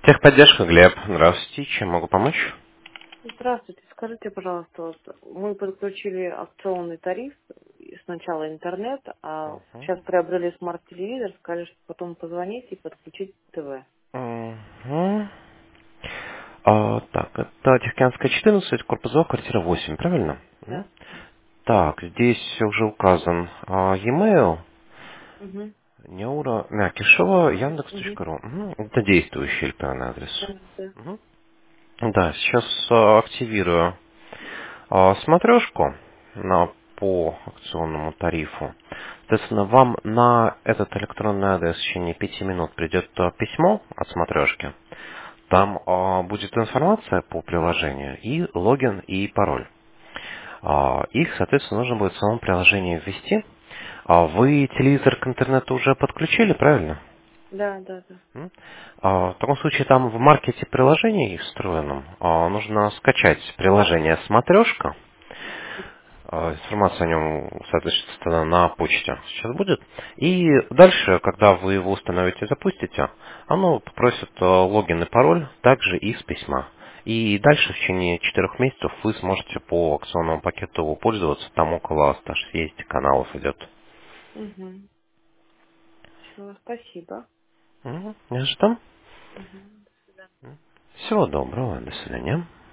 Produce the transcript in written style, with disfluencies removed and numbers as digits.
Техподдержка, Глеб. Здравствуйте. Чем могу помочь? Здравствуйте, скажите, пожалуйста, вот мы подключили акционный тариф, и сначала интернет, а Мгм. сейчас приобрели смарт-телевизор, сказали, что потом позвонить и подключить ТВ. Мгм. Так, это Тихоокеанская 14, корпус 2, квартира 8, правильно? Мгм. Да. Так, здесь уже указан e-mail Угу. Неура Мякишева, Угу. Яндекс.ру. Мгм. Это действующий электронный адрес. Да, да. Мгм. Да, сейчас активирую смотрешку по акционному тарифу. Соответственно, вам на этот электронный адрес в течение 5 минут придет письмо от смотрешки. Там будет информация по приложению и логин и пароль. Их, соответственно, нужно будет в самом приложении ввести. Вы телевизор к интернету уже подключили, правильно? Да, да, да. М? В таком случае там в маркете приложений встроенном нужно скачать приложение «Смотрешка». Информация о нем, соответственно, на почте сейчас будет. И дальше, когда вы его установите и запустите, оно попросит логин и пароль, также и с письма. И дальше в течение 4 месяцев вы сможете по акционному пакету пользоваться. Там около 160 каналов идет. Угу. Все, спасибо. Не ждем. Угу. До свидания. Всего доброго. До свидания.